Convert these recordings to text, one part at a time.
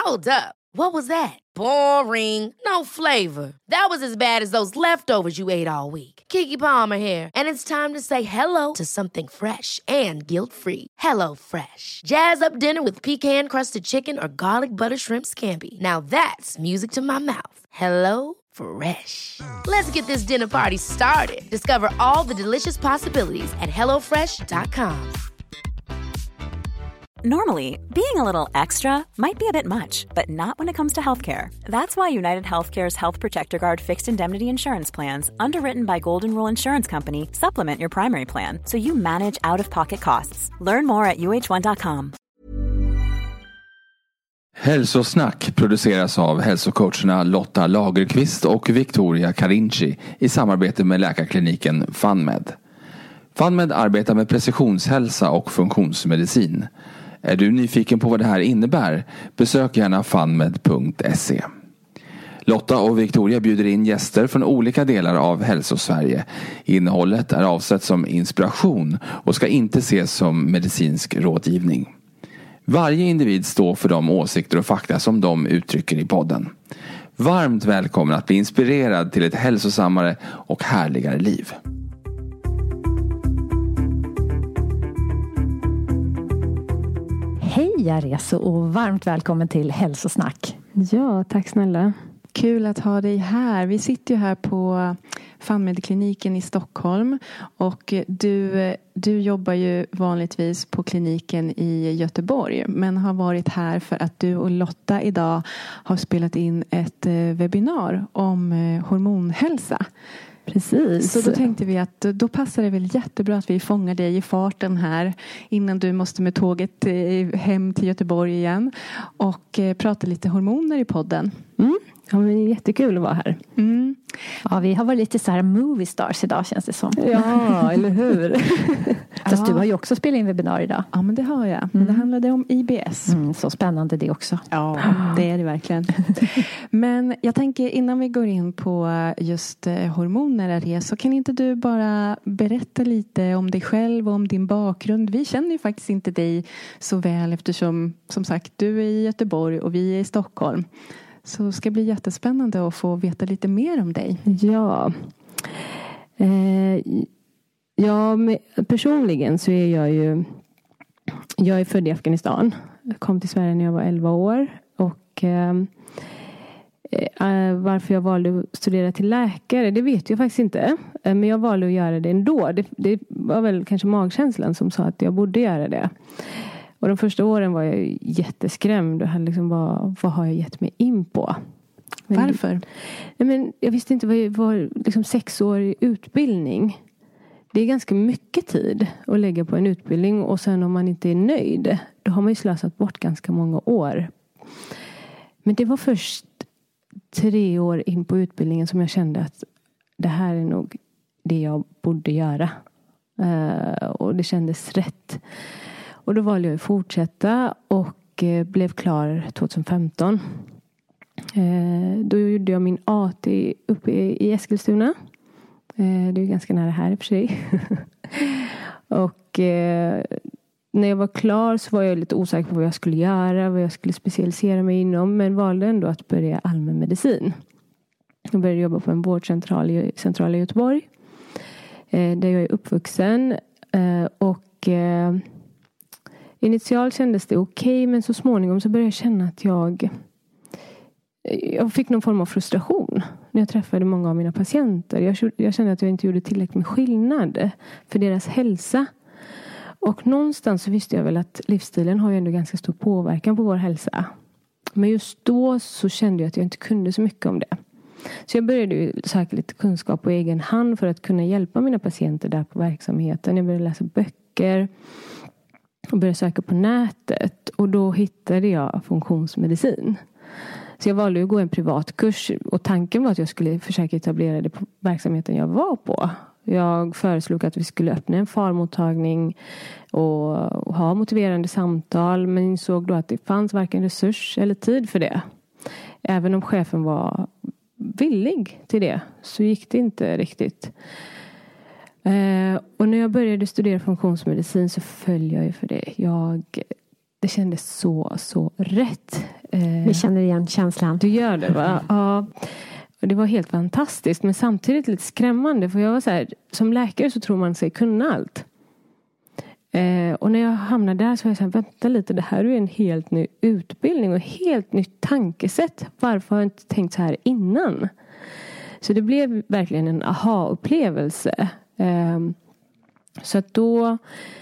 Hold up. What was that? Boring. No flavor. That was as bad as those leftovers you ate all week. Keke Palmer here, and it's time to say hello to something fresh and guilt-free. Hello Fresh. Jazz up dinner with pecan-crusted chicken or garlic butter shrimp scampi. Now that's music to my mouth. Hello Fresh. Let's get this dinner party started. Discover all the delicious possibilities at hellofresh.com. Normally, being a little extra might be a bit much, but not when it comes to healthcare. That's why United Healthcare's Health Protector Guard fixed indemnity insurance plans, underwritten by Golden Rule Insurance Company, supplement your primary plan so you manage out-of-pocket costs. Learn more at uh1.com. Hälsosnack produceras av hälsocoacherna Lotta Lagerqvist och Victoria Carinci i samarbete med läkarkliniken FunMed. FunMed arbetar med precisionshälsa och funktionsmedicin. Är du nyfiken på vad det här innebär? Besök gärna funmed.se. Lotta och Victoria bjuder in gäster från olika delar av Hälsosverige. Innehållet är avsett som inspiration och ska inte ses som medicinsk rådgivning. Varje individ står för de åsikter och fakta som de uttrycker i podden. Varmt välkommen att bli inspirerad till ett hälsosammare och härligare liv. Hej Areso och varmt välkommen till Hälsosnack. Ja, tack snälla. Kul att ha dig här. Vi sitter ju här på FunMed-kliniken i Stockholm. Och du jobbar ju vanligtvis på kliniken i Göteborg. Men har varit här för att du och Lotta idag har spelat in ett webbinar om hormonhälsa. Precis. Så då tänkte vi att då passar det väl jättebra att vi fångar dig i farten här innan du måste med tåget hem till Göteborg igen och prata lite hormoner i podden. Ja, men det är jättekul att vara här. Ja, vi har varit lite så här movie stars idag, känns det som. Ja, eller hur? Fast du har ju också spelat in webbinar idag. Ja, men det har jag. Men det handlade om IBS. Så spännande det också. Ja, det är det verkligen. Men jag tänker innan vi går in på just hormoner, så kan inte du bara berätta lite om dig själv och om din bakgrund? Vi känner ju faktiskt inte dig så väl eftersom, som sagt, du är i Göteborg och vi är i Stockholm. Så det ska bli jättespännande att få veta lite mer om dig. Ja. Personligen så är jag är född i Afghanistan. Jag kom till Sverige när jag var 11 år. Och varför jag valde att studera till läkare, det vet jag faktiskt inte. Men jag valde att göra det ändå. Det var väl kanske magkänslan som sa att jag borde göra det. Och de första åren var jag jätteskrämd och hade liksom vad har jag gett mig in på? Varför? Jag visste inte vad jag var, liksom 6 år i utbildning. Det är ganska mycket tid att lägga på en utbildning. Och sen om man inte är nöjd, då har man ju slösat bort ganska många år. Men det var först 3 år in på utbildningen som jag kände att det här är nog det jag borde göra. Och det kändes rätt. Och då valde jag att fortsätta och blev klar 2015. Då gjorde jag min AT uppe i Eskilstuna. Det är ganska nära här i och för sig. Och när jag var klar så var jag lite osäker på vad jag skulle göra. Vad jag skulle specialisera mig inom. Men valde ändå att börja allmänmedicin. Jag började jobba på en vårdcentral i centrala Göteborg. Där jag är uppvuxen. Och initialt kändes det okej, men så småningom så började jag känna att jag fick någon form av frustration när jag träffade många av mina patienter. Jag kände att jag inte gjorde tillräckligt med skillnad för deras hälsa. Och någonstans så visste jag väl att livsstilen har ju ändå ganska stor påverkan på vår hälsa. Men just då så kände jag att jag inte kunde så mycket om det. Så jag började ju söka lite kunskap på egen hand för att kunna hjälpa mina patienter där på verksamheten. Jag började läsa böcker och började söka på nätet. Och då hittade jag funktionsmedicin. Så jag valde att gå en privatkurs. Och tanken var att jag skulle försöka etablera det på verksamheten jag var på. Jag föreslog att vi skulle öppna en farmottagning och ha motiverande samtal. Men insåg då att det fanns varken resurs eller tid för det. Även om chefen var villig till det så gick det inte riktigt. Och när jag började studera funktionsmedicin så föll jag ju för det. Det kändes så rätt. Vi känner igen känslan. Du gör det, va? Ja. Och det var helt fantastiskt. Men samtidigt lite skrämmande. För jag var så här, som läkare så tror man sig kunna allt. Och när jag hamnade där så var jag så här, vänta lite, det här är en helt ny utbildning och helt nytt tankesätt. Varför har jag inte tänkt så här innan? Så det blev verkligen en aha-upplevelse. Så att då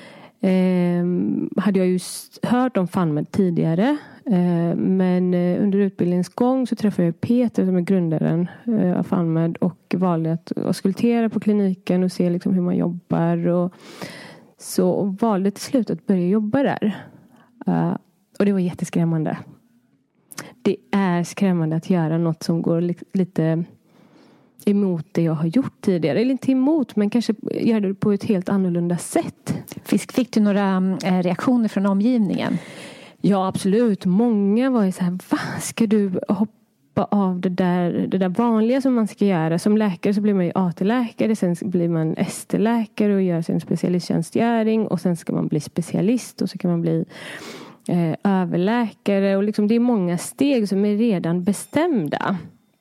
hade jag ju hört om FunMed tidigare. Men under utbildningens gång så träffade jag Peter som är grundaren av FunMed. Och valde att auskultera på kliniken och se liksom hur man jobbar. Och valde till slut att börja jobba där. Och det var jätteskrämmande. Det är skrämmande att göra något som går lite emot det jag har gjort tidigare. Eller inte emot, men kanske göra det på ett helt annorlunda sätt. Fick du några reaktioner från omgivningen? Ja, absolut. Många var ju så här, va? Ska du hoppa av det där vanliga som man ska göra? Som läkare så blir man ju AT-läkare, sen blir man ST-läkare och gör sin specialisttjänstgöring. Och sen ska man bli specialist och så kan man bli överläkare. Och liksom, det är många steg som är redan bestämda.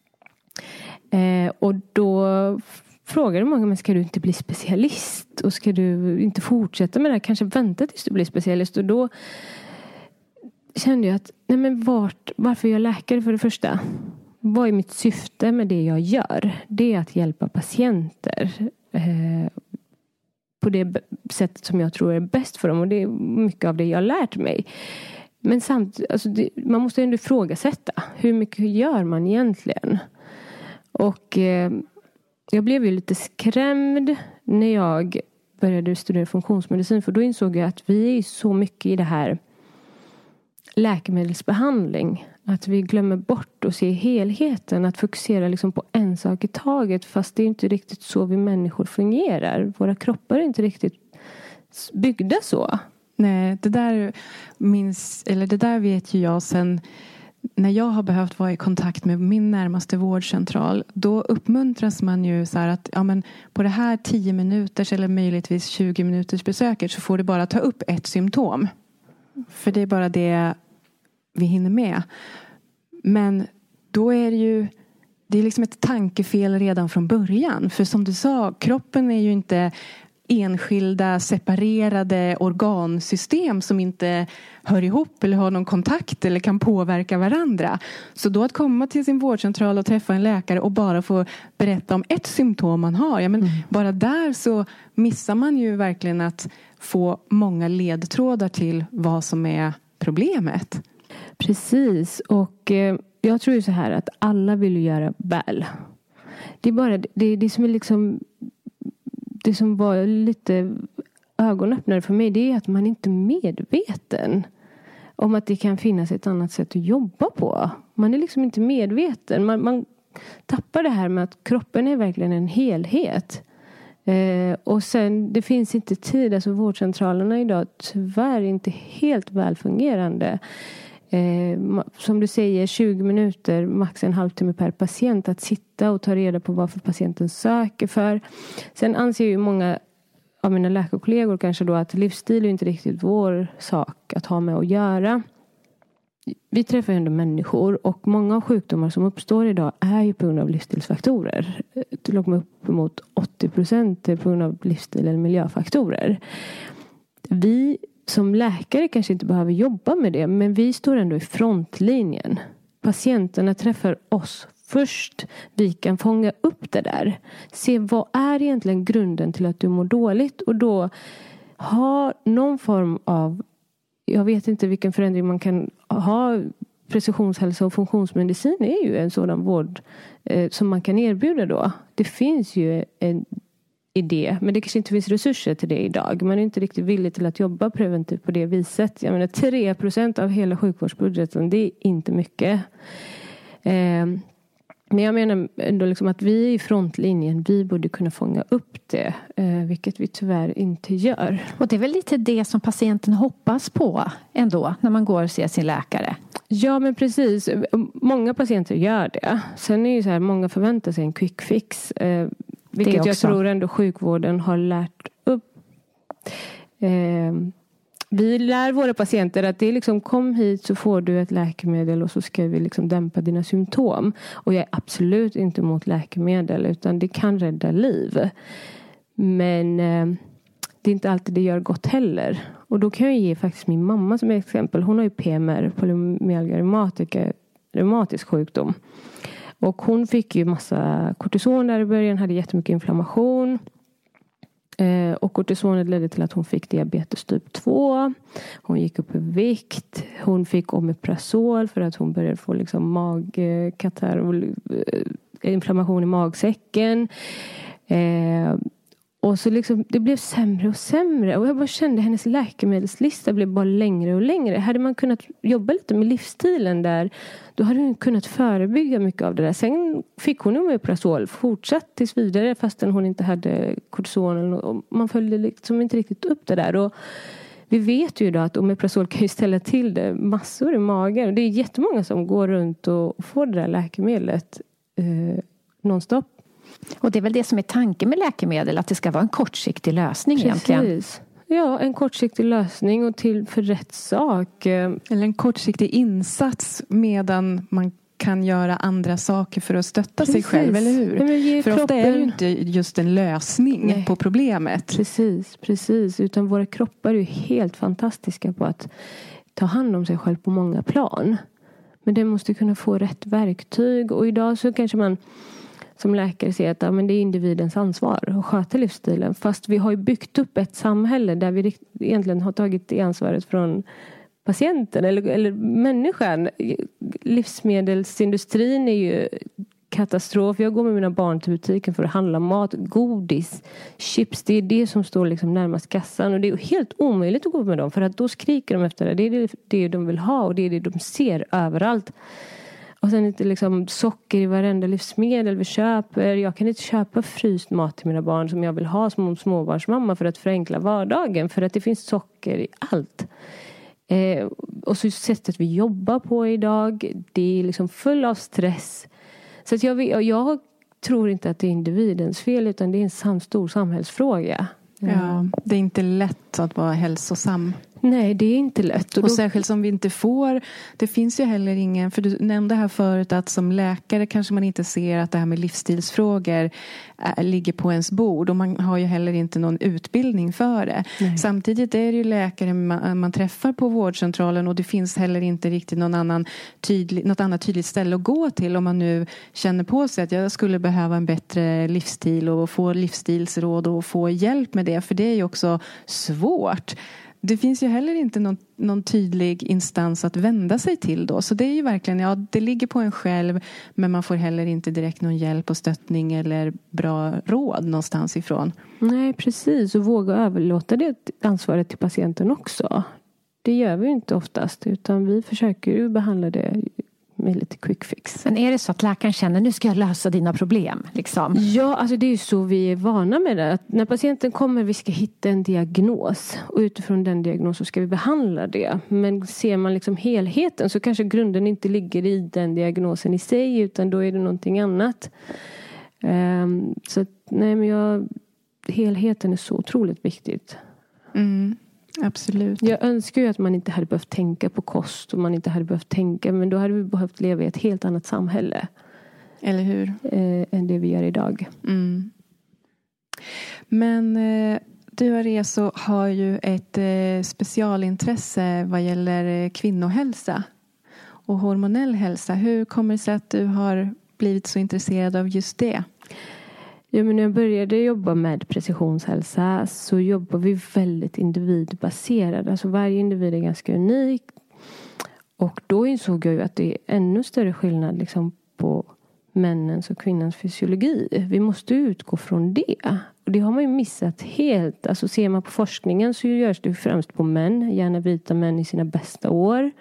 Och då frågade många, men ska du inte bli specialist? Och ska du inte fortsätta med det här? Kanske vänta tills du blir specialist. Och då kände jag att, nej men varför är jag läkare för det första? Vad är mitt syfte med det jag gör? Det är att hjälpa patienter på det sättet som jag tror är bäst för dem. Och det är mycket av det jag har lärt mig. Men samtidigt, alltså man måste ändå ifrågasätta. Hur mycket gör man egentligen? Och jag blev ju lite skrämd när jag började studera funktionsmedicin. För då insåg jag att vi är så mycket i det här läkemedelsbehandling. Att vi glömmer bort att se helheten. Att fokusera liksom på en sak i taget. Fast det är inte riktigt så vi människor fungerar. Våra kroppar är inte riktigt byggda så. Nej, det där vet ju jag sen när jag har behövt vara i kontakt med min närmaste vårdcentral. Då uppmuntras man ju så här att ja, men på det här 10 minuters eller möjligtvis 20 minuters besöket så får du bara ta upp ett symptom. För det är bara det vi hinner med. Men då är det är liksom ett tankefel redan från början. För som du sa, kroppen är ju inte enskilda separerade organsystem som inte hör ihop eller har någon kontakt eller kan påverka varandra. Så då att komma till sin vårdcentral och träffa en läkare och bara få berätta om ett symptom man har. Ja, men bara där så missar man ju verkligen att få många ledtrådar till vad som är problemet. Precis, och jag tror ju så här att alla vill göra väl. Det är bara det som är liksom det som var lite ögonöppnare för mig, det är att man inte är medveten om att det kan finnas ett annat sätt att jobba på. Man är liksom inte medveten. Man tappar det här med att kroppen är verkligen en helhet. Och sen, det finns inte tid. Alltså vårdcentralerna idag tyvärr inte helt välfungerande. Som du säger, 20 minuter, max en halvtimme per patient att sitta och ta reda på vad för patienten söker för. Sen anser ju många av mina läkarkollegor kanske då att livsstil är inte riktigt vår sak att ha med att göra. Vi träffar ju ändå människor och många av sjukdomar som uppstår idag är ju på grund av livsstilsfaktorer. Till och med uppemot 80% är på grund av livsstil eller miljöfaktorer. Vi som läkare kanske inte behöver jobba med det, men vi står ändå i frontlinjen. Patienterna träffar oss först. Vi kan fånga upp det där. Se vad är egentligen grunden till att du mår dåligt och då ha någon form av, jag vet inte vilken förändring man kan ha. Precisionshälsa och funktionsmedicin är ju en sådan vård som man kan erbjuda då. Det finns ju en idé, men det kanske inte finns resurser till det idag. Man är inte riktigt villig till att jobba preventivt på det viset. Jag menar 3% av hela sjukvårdsbudgeten, det är inte mycket. Men jag menar ändå liksom att vi är i frontlinjen. Vi borde kunna fånga upp det, vilket vi tyvärr inte gör. Och det är väl lite det som patienten hoppas på ändå när man går och ser sin läkare. Ja, men precis. Många patienter gör det. Sen är ju så här, många förväntar sig en quick fix. Vilket jag tror ändå sjukvården har lärt upp. vi lär våra patienter att det är liksom, kom hit så får du ett läkemedel och så ska vi liksom dämpa dina symptom. Och jag är absolut inte emot läkemedel, utan det kan rädda liv. Men det är inte alltid det gör gott heller. Och då kan jag ge faktiskt min mamma som exempel. Hon har ju PMR, polymyalgia reumatisk sjukdom. Och hon fick ju massa kortison där i början, hade jättemycket inflammation. Och kortisonet ledde till att hon fick diabetes typ 2. Hon gick upp i vikt. Hon fick omeprazol för att hon började få liksom magkatarr och inflammation i magsäcken. Och så liksom, det blev sämre och sämre. Och jag bara kände hennes läkemedelslista blev bara längre och längre. Hade man kunnat jobba lite med livsstilen där, då hade hon kunnat förebygga mycket av det där. Sen fick hon omeprazol fortsatt tills vidare fastän hon inte hade kortison. Och man följde liksom inte riktigt upp det där. Och vi vet ju idag att omeprazol kan ju ställa till det massor i magen. Och det är jättemånga som går runt och får det där läkemedlet nonstop. Och det är väl det som är tanken med läkemedel, att det ska vara en kortsiktig lösning. Precis. Egentligen. Ja, en kortsiktig lösning och till för rätt sak. Eller en kortsiktig insats medan man kan göra andra saker för att stötta sig själv, eller hur? För ofta är det ju inte just en lösning på problemet. Precis. Utan våra kroppar är ju helt fantastiska på att ta hand om sig själv på många plan. Men det måste kunna få rätt verktyg. Och idag så kanske man som läkare ser att men det är individens ansvar att sköta livsstilen. Fast vi har ju byggt upp ett samhälle där vi egentligen har tagit det ansvaret från patienten eller människan. Livsmedelsindustrin är ju katastrof. Jag går med mina barn till butiken för att handla mat, godis, chips. Det är det som står liksom närmast kassan. Och det är helt omöjligt att gå med dem. För att då skriker de efter det. Det är det de vill ha och det är det de ser överallt. Och sen inte liksom socker i varenda livsmedel vi köper. Jag kan inte köpa fryst mat till mina barn som jag vill ha som småbarnsmamma för att förenkla vardagen. För att det finns socker i allt. Och så sättet vi jobbar på idag. Det är liksom full av stress. Så att jag tror inte att det är individens fel utan det är en stor samhällsfråga. Ja, det är inte lätt att vara hälsosam. Nej, det är inte lätt. Och särskilt som vi inte får, det finns ju heller ingen, för du nämnde här förut att som läkare kanske man inte ser att det här med livsstilsfrågor ligger på ens bord. Och man har ju heller inte någon utbildning för det. Nej. Samtidigt är det ju läkare man träffar på vårdcentralen och det finns heller inte riktigt något annat tydligt ställe att gå till om man nu känner på sig att jag skulle behöva en bättre livsstil och få livsstilsråd och få hjälp med det. För det är ju också svårt. Det finns ju heller inte någon tydlig instans att vända sig till då. Så det är ju verkligen, det ligger på en själv. Men man får heller inte direkt någon hjälp och stöttning eller bra råd någonstans ifrån. Nej, precis. Och våga överlåta det ansvaret till patienten också. Det gör vi inte oftast. Utan vi försöker ju behandla det med lite quick fix. Men är det så att läkaren känner nu ska jag lösa dina problem? Liksom? Ja, alltså det är ju så vi är vana med det. Att när patienten kommer vi ska hitta en diagnos. Och utifrån den diagnosen ska vi behandla det. Men ser man liksom helheten så kanske grunden inte ligger i den diagnosen i sig. Utan då är det någonting annat. Så nej men helheten är så otroligt viktigt. Mm. Absolut. Jag önskar ju att man inte hade behövt tänka på kost och man inte hade behövt tänka, men då hade vi behövt leva i ett helt annat samhälle. Eller hur? Än det vi gör idag. Mm. Men du Areso har ju ett specialintresse vad gäller kvinnohälsa och hormonell hälsa. Hur kommer det sig att du har blivit så intresserad av just det? Ja, men när jag började jobba med precisionshälsa så jobbar vi väldigt individbaserat. Alltså varje individ är ganska unik. Och då insåg jag ju att det är ännu större skillnad liksom på männens och kvinnans fysiologi. Vi måste utgå från det. Och det har man ju missat helt. Alltså ser man på forskningen så görs det främst på män. Gärna vita män i sina bästa år.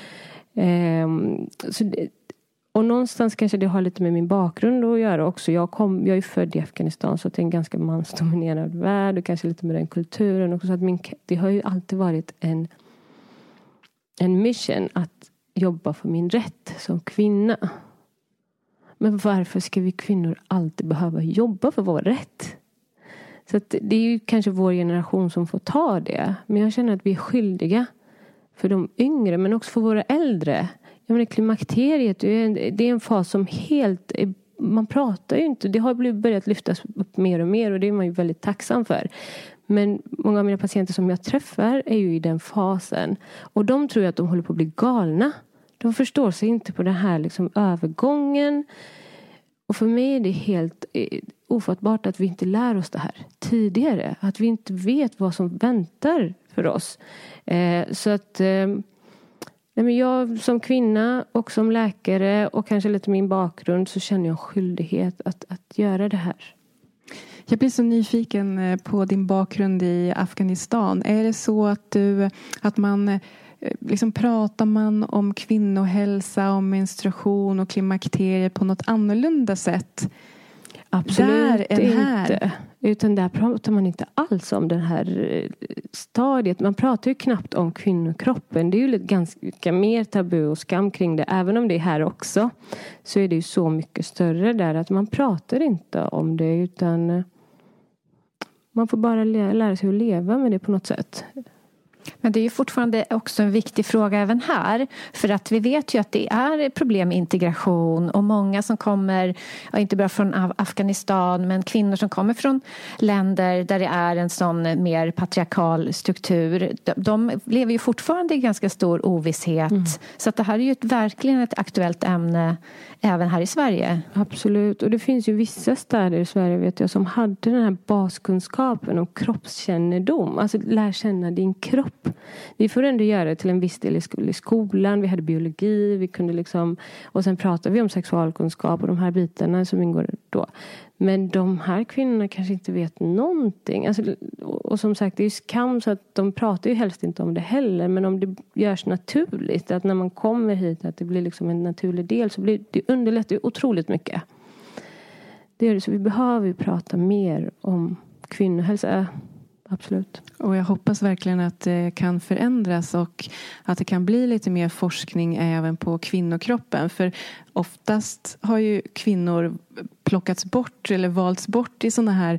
Och någonstans kanske det har lite med min bakgrund att göra också. Jag är ju född i Afghanistan så det är en ganska mansdominerad värld. Och kanske lite med den kulturen också. Så att det har ju alltid varit en mission att jobba för min rätt som kvinna. Men varför ska vi kvinnor alltid behöva jobba för vår rätt? Så att det är ju kanske vår generation som får ta det. Men jag känner att vi är skyldiga för de yngre, men också för våra äldre. Jag menar, klimakteriet, det är en fas som helt... Man pratar ju inte. Det har börjat lyftas upp mer och mer, och det är man ju väldigt tacksam för. Men många av mina patienter som jag träffar är ju i den fasen. Och de tror att de håller på att bli galna. De förstår sig inte på den här liksom övergången. Och för mig är det helt ofattbart att vi inte lär oss det här tidigare. Att vi inte vet vad som väntar för oss. Så att jag som kvinna och som läkare och kanske lite min bakgrund, så känner jag skyldighet att göra det här. Jag blir så nyfiken på din bakgrund i Afghanistan. Är det så att man liksom pratar man om kvinnohälsa, om menstruation och klimakterier på något annorlunda sätt? Absolut inte. Utan där pratar man inte alls om det här stadiet. Man pratar ju knappt om kvinnokroppen. Det är ju ganska mer tabu och skam kring det. Även om det är här också, så är det ju så mycket större där att man pratar inte om det. Utan man får bara lära sig att leva med det på något sätt. Men det är ju fortfarande också en viktig fråga även här. För att vi vet ju att det är problem med integration. Och många som kommer, inte bara från Afghanistan, men kvinnor som kommer från länder där det är en sån mer patriarkal struktur. De lever ju fortfarande i ganska stor ovisshet. Så att det här är ju verkligen ett aktuellt ämne även här i Sverige. Absolut. Och det finns ju vissa städer i Sverige, vet jag, som hade den här baskunskapen om kroppskännedom. Alltså lär känna din kropp. Vi får ändå göra det till en viss del i skolan. Vi hade biologi. Vi kunde liksom, och sen pratade vi om sexualkunskap och de här bitarna som ingår då. Men de här kvinnorna kanske inte vet någonting. Alltså, och som sagt, det är ju skam, så att de pratar ju helst inte om det heller. Men om det görs naturligt, att när man kommer hit att det blir liksom en naturlig del, så blir det underlättar ju otroligt mycket. Det är det, så vi behöver ju prata mer om kvinnohälsa. Absolut. Och jag hoppas verkligen att det kan förändras och att det kan bli lite mer forskning även på kvinnokroppen. För oftast har ju kvinnor plockats bort eller valts bort i sådana här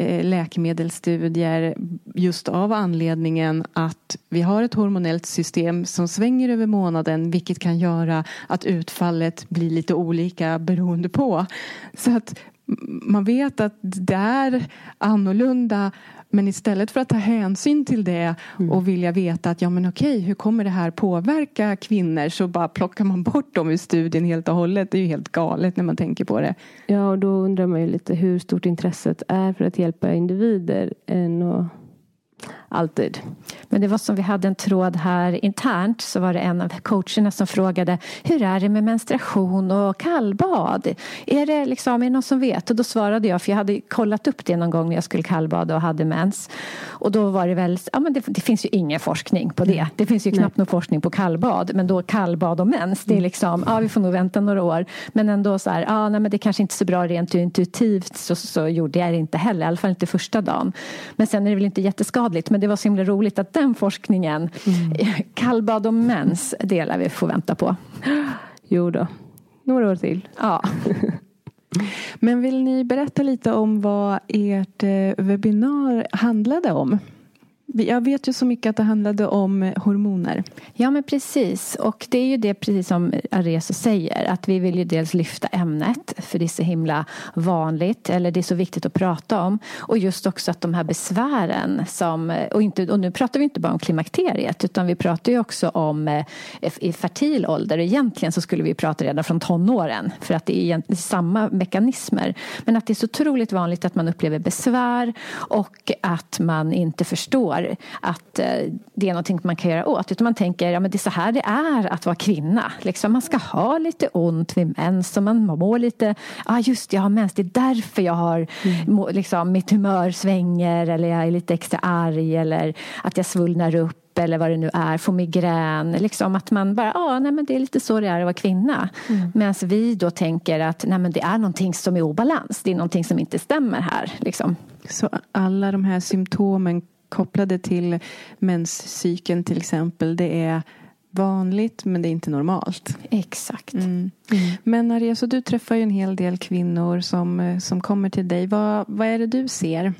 läkemedelsstudier just av anledningen att vi har ett hormonellt system som svänger över månaden, vilket kan göra att utfallet blir lite olika beroende på. Så att man vet att det är annorlunda. Men istället för att ta hänsyn till det och vilja veta att hur kommer det här påverka kvinnor, så bara plockar man bort dem ur studien helt och hållet. Det är ju helt galet när man tänker på det. Ja, och då undrar man ju lite hur stort intresset är för att hjälpa individer än att... Alltid. Men det var som vi hade en tråd här internt, så var det en av coacherna som frågade: hur är det med menstruation och kallbad? Är det någon som vet? Och då svarade jag, för jag hade kollat upp det någon gång när jag skulle kallbada och hade mens. Och då var det väl, det finns ju ingen forskning på det. Det finns ju knappt någon forskning på kallbad. Men då kallbad och mens, det är vi får nog vänta några år. Men ändå så här, men det kanske inte är så bra rent intuitivt, så gjorde jag det inte heller. I alla fall inte första dagen. Men sen är det väl inte jätteskadligt. Men det var så himla roligt att den forskningen, kallbad och mens, delar vi får vänta på. Jo då, några år till. Ja. Men vill ni berätta lite om vad ert webbinar handlade om? Jag vet ju så mycket att det handlade om hormoner. Ja, men precis. Och det är ju det, precis som Areso säger, att vi vill ju dels lyfta ämnet, för det är så himla vanligt, eller det är så viktigt att prata om. Och just också att de här besvären och nu pratar vi inte bara om klimakteriet, utan vi pratar ju också om i fertil ålder. Egentligen så skulle vi prata redan från tonåren, för att det är egentligen samma mekanismer. Men att det är så otroligt vanligt att man upplever besvär och att man inte förstår att det är någonting man kan göra åt. Utan man tänker, men det är så här det är att vara kvinna. Man ska ha lite ont vid mens och man mår lite, just jag har mens, det är därför jag har mitt humör svänger, eller jag är lite extra arg, eller att jag svullnar upp, eller vad det nu är, får migrän. Att man bara, men det är lite så det är att vara kvinna. Medan vi då tänker att men det är någonting som är obalans. Det är någonting som inte stämmer här. Så alla de här symptomen kopplade till menscykeln till exempel, det är vanligt, men det är inte normalt. Exakt. Men Areso, du träffar ju en hel del kvinnor som kommer till dig. Vad är det du ser?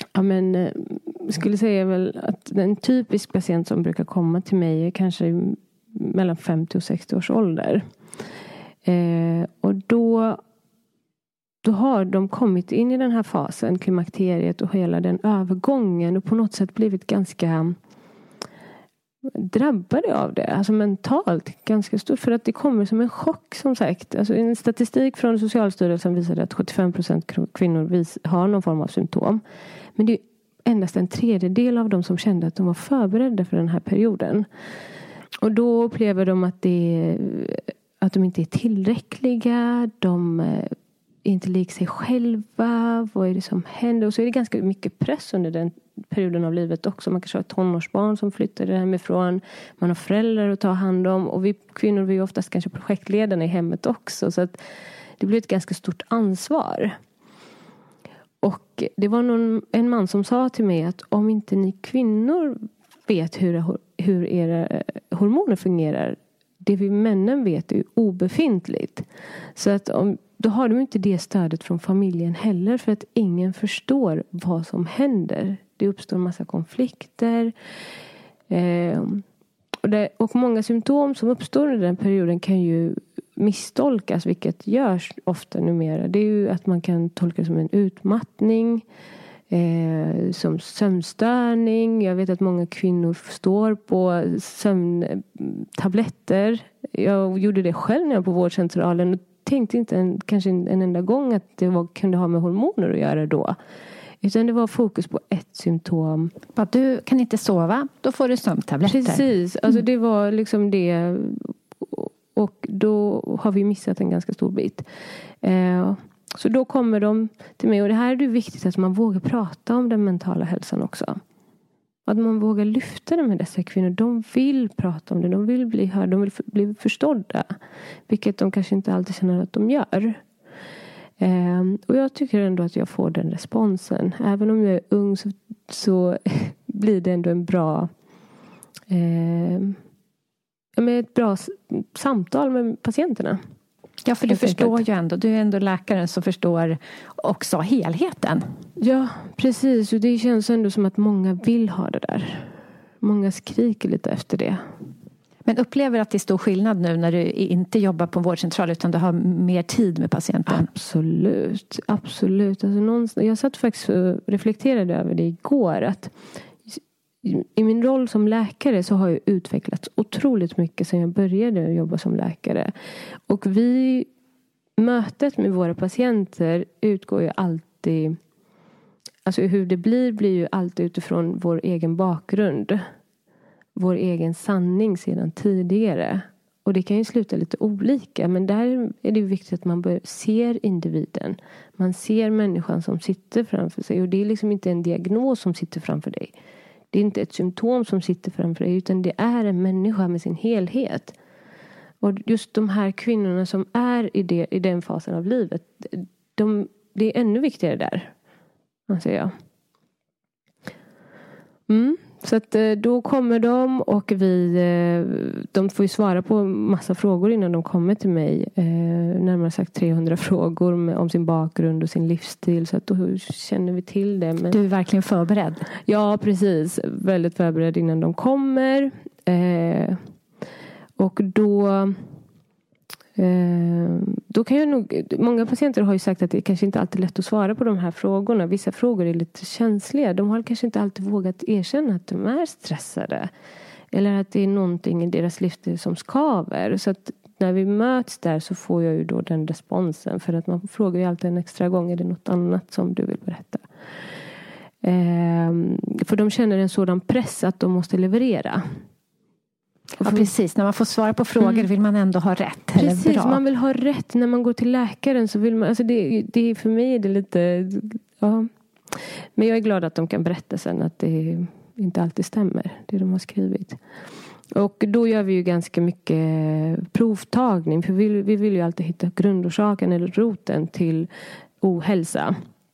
Ja, men skulle säga väl att en typisk patient som brukar komma till mig är kanske mellan 50 och 60 års ålder. Och då har de kommit in i den här fasen, klimakteriet och hela den övergången, och på något sätt blivit ganska drabbade av det. Alltså mentalt ganska stort, för att det kommer som en chock, som sagt. Alltså en statistik från Socialstyrelsen visade att 75% kvinnor har någon form av symptom. Men det är endast en tredjedel av dem som kände att de var förberedda för den här perioden. Och då upplever de att de inte är tillräckliga. De är inte lik sig själva. Vad är det som händer? Och så är det ganska mycket press under den perioden av livet också. Man kanske har ett tonårsbarn som flyttar hemifrån. Man har föräldrar att ta hand om. Och vi kvinnor, vi är oftast kanske projektledarna i hemmet också. Så att det blir ett ganska stort ansvar. Och det var en man som sa till mig att om inte ni kvinnor vet hur era hormoner fungerar, det vi männen vet är ju obefintligt. Så att då har de inte det stödet från familjen heller, för att ingen förstår vad som händer. Det uppstår en massa konflikter. Och många symptom som uppstår under den perioden kan ju misstolkas, vilket görs ofta numera. Det är ju att man kan tolka det som en utmattning, som sömnstörning. Jag vet att många kvinnor står på sömntabletter. Jag gjorde det själv när jag var på vårdcentralen och tänkte inte kanske en enda gång att det kunde ha med hormoner att göra då. Utan det var fokus på ett symptom. Att du kan inte sova, då får du sömntabletter. Precis, alltså det var liksom det. Och då har vi missat en ganska stor bit. Så då kommer de till mig. Och det här är det viktigt att man vågar prata om den mentala hälsan också. Att man vågar lyfta det med dessa kvinnor. De vill prata om det. De vill bli hörda. De vill bli förstådda. Vilket de kanske inte alltid känner att de gör. Och jag tycker ändå att jag får den responsen. Även om jag är ung så blir det ändå en bra... med ett bra samtal med patienterna. Ja, för du förstår ju ändå. Du är ändå läkaren som förstår också helheten. Ja, precis. Och det känns ändå som att många vill ha det där. Många skriker lite efter det. Men upplever att det är stor skillnad nu när du inte jobbar på vårdcentral utan du har mer tid med patienten? Absolut. Absolut. Alltså jag satt faktiskt och reflekterade över det igår. Att i min roll som läkare så har jag utvecklats otroligt mycket sedan jag började jobba som läkare. Och mötet med våra patienter utgår ju alltid, alltså hur det blir ju alltid utifrån vår egen bakgrund. Vår egen sanning sedan tidigare. Och det kan ju sluta lite olika. Men där är det viktigt att man ser individen. Man ser människan som sitter framför sig. Och det är liksom inte en diagnos som sitter framför dig. Det är inte ett symptom som sitter framför dig. Utan det är en människa med sin helhet. Och just de här kvinnorna som är i den fasen av livet. Det är ännu viktigare där. Anser jag. Så att då kommer de och de får ju svara på massa frågor innan de kommer till mig. Närmare sagt 300 frågor om sin bakgrund och sin livsstil. Så att då känner vi till det. Men... Du är verkligen förberedd. Ja, precis. Väldigt förberedd innan de kommer. Och då kan jag nog... Många patienter har ju sagt att det kanske inte alltid är lätt att svara på de här frågorna. Vissa frågor är lite känsliga. De har kanske inte alltid vågat erkänna att de är stressade. Eller att det är någonting i deras livsstil som skaver. Så att när vi möts där så får jag ju då den responsen. För att man frågar ju alltid en extra gång. Är det något annat som du vill berätta? För de känner en sådan press att de måste leverera. Ja, precis. När man får svara på frågor vill man ändå ha rätt. Precis, eller bra. Man vill ha rätt. När man går till läkaren så vill man... Alltså det för mig är det lite... Ja. Men jag är glad att de kan berätta sen att det inte alltid stämmer. Det de har skrivit. Och då gör vi ju ganska mycket provtagning. För vi vill ju alltid hitta grundorsaken eller roten till ohälsa.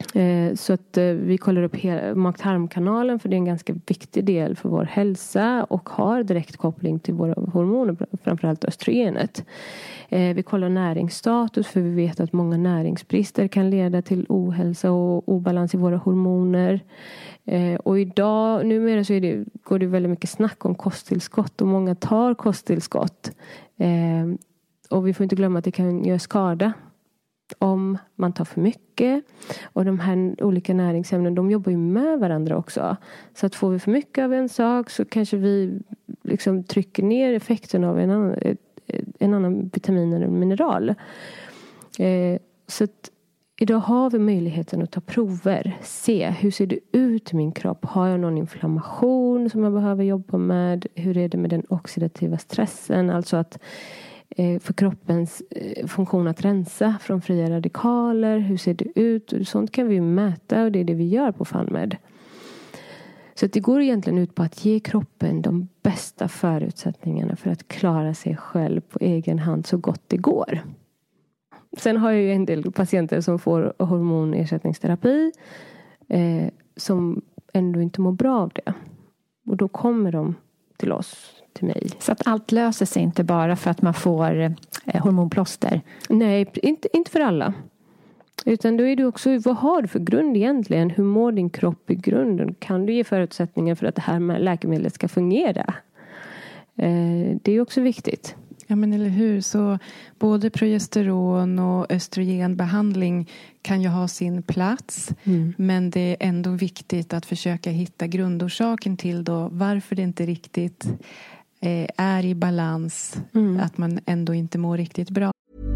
Så att vi kollar upp mag-tarmkanalen, för det är en ganska viktig del för vår hälsa och har direkt koppling till våra hormoner, framförallt östrogenet. Vi kollar näringsstatus, för vi vet att många näringsbrister kan leda till ohälsa och obalans i våra hormoner. Och idag, numera så går det väldigt mycket snack om kosttillskott, och många tar kosttillskott. Och vi får inte glömma att det kan göra skada om man tar för mycket. Och de här olika näringsämnen, de jobbar ju med varandra också. Så att får vi för mycket av en sak, så kanske vi liksom trycker ner effekten av en annan vitamin eller mineral. Så att idag har vi möjligheten att ta prover. Se, hur ser det ut i min kropp? Har jag någon inflammation som jag behöver jobba med? Hur är det med den oxidativa stressen? Alltså att för kroppens funktion att rensa från fria radikaler. Hur ser det ut? Och sånt kan vi mäta, och det är det vi gör på FunMed. Så att det går egentligen ut på att ge kroppen de bästa förutsättningarna för att klara sig själv på egen hand så gott det går. Sen har jag ju en del patienter som får hormonersättningsterapi som ändå inte mår bra av det. Och då kommer de till oss, till mig. Så att allt löser sig inte bara för att man får hormonplåster? Nej, inte för alla. Utan då är det också, vad har du för grund egentligen? Hur mår din kropp i grunden? Kan du ge förutsättningar för att det här med läkemedlet ska fungera? Det är också viktigt. Ja, men eller hur? Så både progesteron och östrogenbehandling kan ju ha sin plats. Men det är ändå viktigt att försöka hitta grundorsaken till då varför det inte riktigt är i balans. Att man ändå inte mår riktigt bra.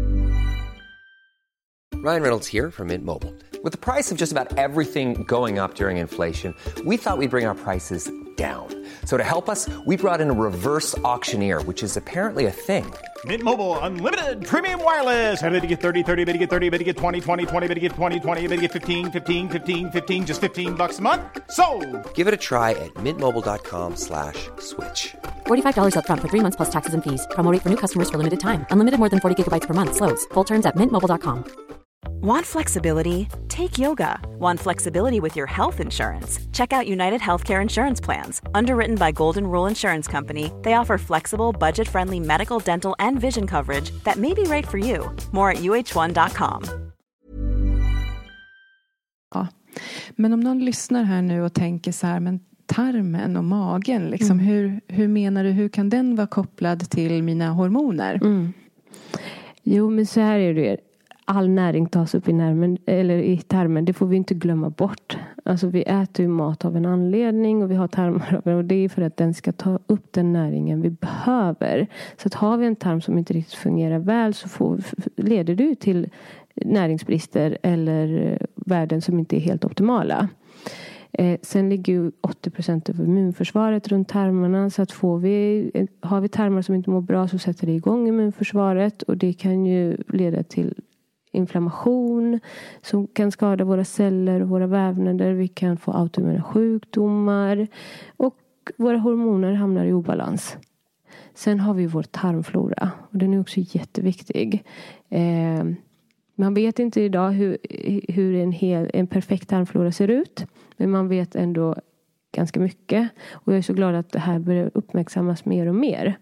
Ryan Reynolds here from Mint Mobile. With the price of just about everything going up during inflation, we thought we'd bring our prices down. So to help us, we brought in a reverse auctioneer, which is apparently a thing. Mint Mobile Unlimited Premium Wireless. How to get 30, 30, bit to get 30, bit to get 20, 20, 20, bit to get 20, 20, bit to get 15, 15, 15, 15, just $15 a month? Sold! Give it a try at mintmobile.com/switch. $45 up front for 3 months plus taxes and fees. Promo rate for new customers for limited time. Unlimited more than 40 gigabytes per month. Slows full terms at mintmobile.com. Want flexibility? Take yoga. Want flexibility with your health insurance? Check out United Healthcare Insurance Plans. Underwritten by Golden Rule Insurance Company, they offer flexible, budget-friendly medical, dental, and vision coverage that may be right for you. More at uh1.com. Ja. Men om någon lyssnar här nu och tänker så här, men tarmen och magen, liksom, hur menar du, hur kan den vara kopplad till mina hormoner? Jo, men så här är det. All näring tas upp i tarmen. Det får vi inte glömma bort. Alltså vi äter ju mat av en anledning, och vi har tarmar, och det är för att den ska ta upp den näringen vi behöver. Så att har vi en tarm som inte riktigt fungerar väl, så leder det till näringsbrister eller värden som inte är helt optimala. Sen ligger ju 80% av immunförsvaret runt tarmarna. Så att har vi tarmar som inte mår bra, så sätter det igång immunförsvaret. Och det kan ju leda till inflammation som kan skada våra celler och våra vävnader. Vi kan få autoimmuna sjukdomar. Och våra hormoner hamnar i obalans. Sen har vi vår tarmflora. Och den är också jätteviktig. Man vet inte idag hur en perfekt tarmflora ser ut. Men man vet ändå ganska mycket. Och jag är så glad att det här börjar uppmärksammas mer och mer.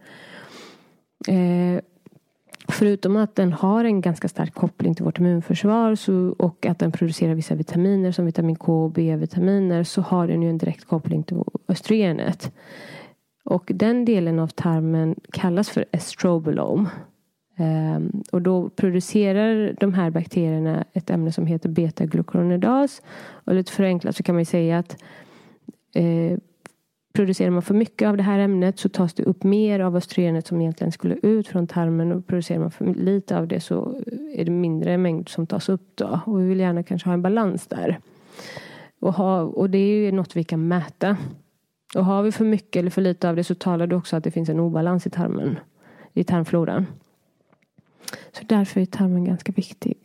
Förutom att den har en ganska stark koppling till vårt immunförsvar och att den producerar vissa vitaminer som vitamin K och B-vitaminer, så har den ju en direkt koppling till östrogenet. Och den delen av tarmen kallas för estrobolome. Och då producerar de här bakterierna ett ämne som heter beta-glukonidas. Och lite förenklat så kan man ju säga att producerar man för mycket av det här ämnet, så tas det upp mer av östrogenet som egentligen skulle ut från tarmen. Och producerar man för lite av det, så är det mindre mängd som tas upp då. Och vi vill gärna kanske ha en balans där. Och det är ju något vi kan mäta. Och har vi för mycket eller för lite av det, så talar det också att det finns en obalans i tarmfloran. Så därför är tarmen ganska viktig.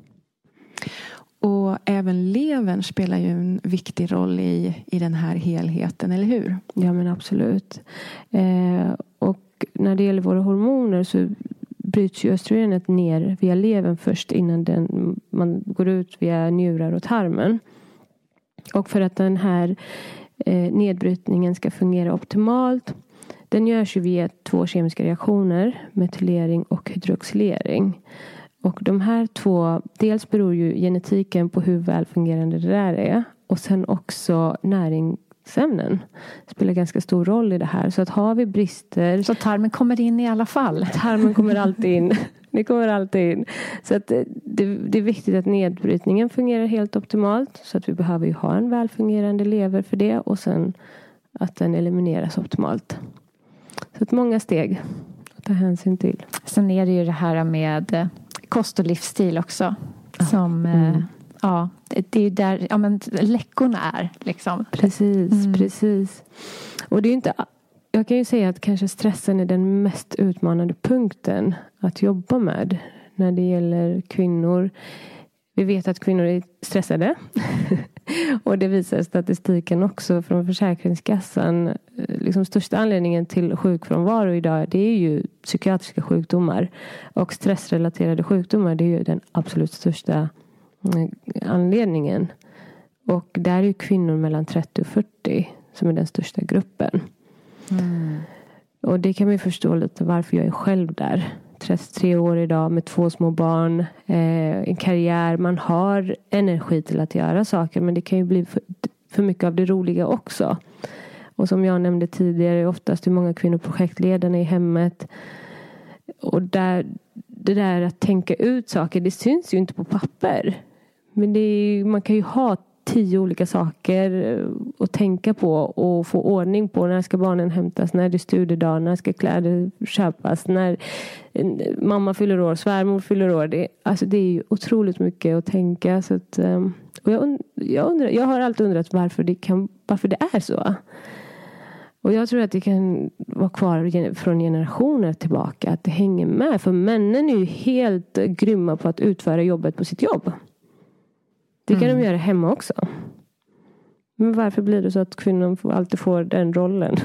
Och även levern spelar ju en viktig roll i den här helheten, eller hur? Ja, men absolut. Och när det gäller våra hormoner, så bryts ju östrogenet ner via levern först innan man går ut via njurar och tarmen. Och för att den här nedbrytningen ska fungera optimalt, den görs ju via 2 kemiska reaktioner, metylering och hydroxylering. Och de här 2, dels beror ju genetiken på hur väl fungerande det där är. Och sen också näringsämnen spelar ganska stor roll i det här. Så att har vi brister... Så tarmen kommer in i alla fall? Tarmen kommer alltid in. Det kommer alltid in. Så att det är viktigt att nedbrytningen fungerar helt optimalt. Så att vi behöver ju ha en välfungerande lever för det. Och sen att den elimineras optimalt. Så att många steg att ta hänsyn till. Sen är det ju det här med kost och livsstil också. Som, det är ju där läckorna är. Liksom. Precis. Och det är inte... Jag kan ju säga att kanske stressen är den mest utmanande punkten att jobba med när det gäller kvinnor. Vi vet att kvinnor är stressade. Och det visar statistiken också från Försäkringskassan. Liksom största anledningen till sjukfrånvaro idag, det är ju psykiatriska sjukdomar. Och stressrelaterade sjukdomar, det är ju den absolut största anledningen. Och där är ju kvinnor mellan 30 och 40 som är den största gruppen. Och det kan man ju förstå lite varför jag är själv där. 33 år idag med 2 små barn, en karriär. Man har energi till att göra saker, men det kan ju bli för mycket av det roliga också. Och som jag nämnde tidigare, oftast är många kvinnor projektledarna i hemmet. Och det där att tänka ut saker, det syns ju inte på papper. Men man kan ju ha 10 olika saker att tänka på och få ordning på. När ska barnen hämtas? När är det studiedag? När ska kläder köpas? När mamma fyller år? Svärmor fyller år? Det är ju otroligt mycket att tänka. Så att, och jag har alltid undrat varför det är så. Och jag tror att det kan vara kvar från generationer tillbaka. Att det hänger med. För männen är ju helt grymma på att utföra jobbet på sitt jobb. Det kan de göra hemma också. Men varför blir det så att kvinnor alltid får den rollen?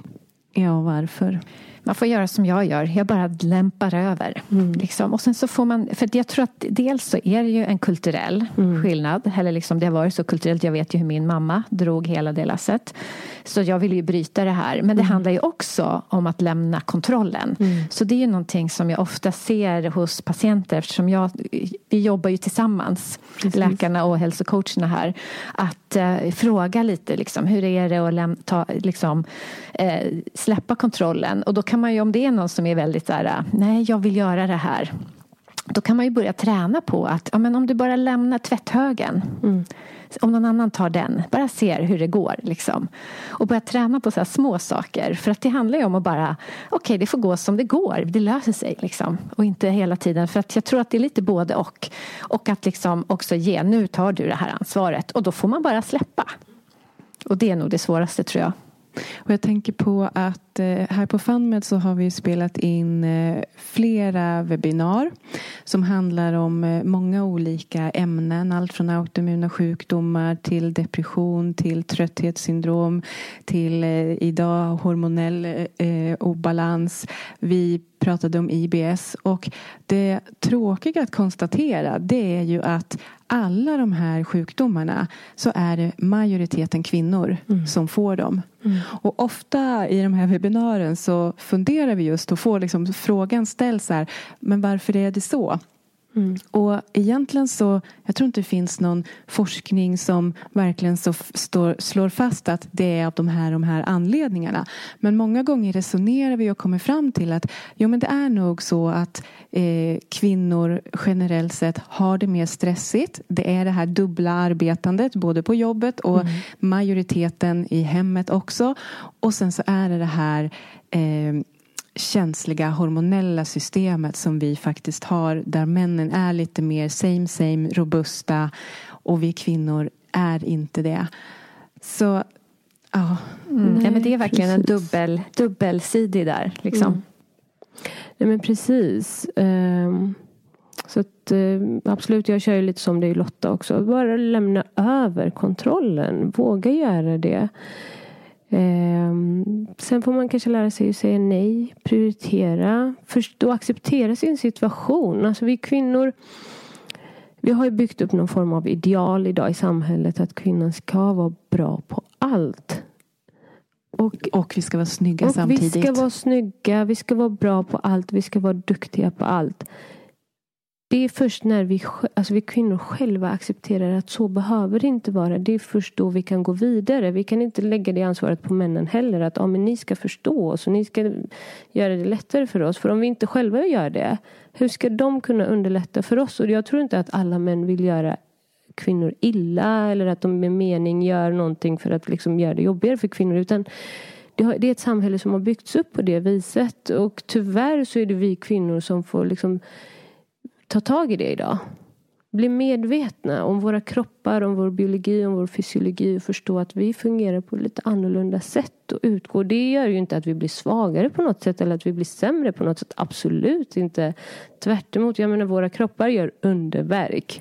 Ja, varför? Man får göra som jag gör. Jag bara lämpar över. Liksom. Och sen så får man... För jag tror att dels så är det ju en kulturell skillnad. Eller liksom det har varit så kulturellt. Jag vet ju hur min mamma drog hela det lasset. Så jag vill ju bryta det här. Men det handlar ju också om att lämna kontrollen. Så det är ju någonting som jag ofta ser hos patienter. Eftersom vi jobbar ju tillsammans. Precis. Läkarna och hälsocoacherna här. Att fråga lite liksom, hur är det att släppa kontrollen. Och då kan man ju, om det är någon som är väldigt där, nej jag vill göra det här. Då kan man ju börja träna på att om du bara lämnar tvätthögen. Om någon annan tar den. Bara ser hur det går. Liksom. Och börja träna på så här små saker. För att det handlar ju om att bara... Okej, det får gå som det går. Det löser sig. Liksom. Och inte hela tiden. För att jag tror att det är lite både och. Och att liksom också nu tar du det här ansvaret. Och då får man bara släppa. Och det är nog det svåraste tror jag. Och jag tänker på att här på FunMed så har vi spelat in flera webbinar som handlar om många olika ämnen. Allt från autoimmuna sjukdomar till depression, till trötthetssyndrom, till idag hormonell obalans. Vi pratade om IBS och det tråkiga att konstatera det är ju att alla de här sjukdomarna så är det majoriteten kvinnor som får dem. Och ofta i de här webbinaren så funderar vi just och får liksom frågan ställd så här, men varför är det så? Och egentligen så, jag tror inte det finns någon forskning som verkligen slår fast att det är av de här anledningarna. Men många gånger resonerar vi och kommer fram till att men det är nog så att kvinnor generellt sett har det mer stressigt. Det är det här dubbla arbetandet både på jobbet och majoriteten i hemmet också. Och sen så är det här känsliga hormonella systemet som vi faktiskt har där männen är lite mer same robusta och vi kvinnor är inte det. Så ja. Men det är verkligen en dubbelsidig där liksom. Nej men precis. Så att absolut, jag kör ju lite som det är Lotta också. Bara lämna över kontrollen. Våga göra det. Sen får man kanske lära sig att säga nej, prioritera, förstå och acceptera sin situation. Alltså vi kvinnor, vi har ju byggt upp någon form av ideal idag i samhället att kvinnan ska vara bra på allt. Och vi ska vara snygga samtidigt. Vi ska vara snygga, vi ska vara bra på allt, vi ska vara duktiga på allt. Det är först när vi kvinnor själva accepterar att så behöver det inte vara. Det är först då vi kan gå vidare. Vi kan inte lägga det ansvaret på männen heller. Att men ni ska förstå oss och ni ska göra det lättare för oss. För om vi inte själva gör det, hur ska de kunna underlätta för oss? Och jag tror inte att alla män vill göra kvinnor illa. Eller att de med mening gör någonting för att liksom göra det jobbigare för kvinnor. Utan det är ett samhälle som har byggts upp på det viset. Och tyvärr så är det vi kvinnor som får liksom ta tag i det idag. Bli medvetna om våra kroppar, om vår biologi, om vår fysiologi och förstå att vi fungerar på lite annorlunda sätt och utgår. Det gör ju inte att vi blir svagare på något sätt eller att vi blir sämre på något sätt. Absolut inte. Tvärt emot, jag menar våra kroppar gör underverk.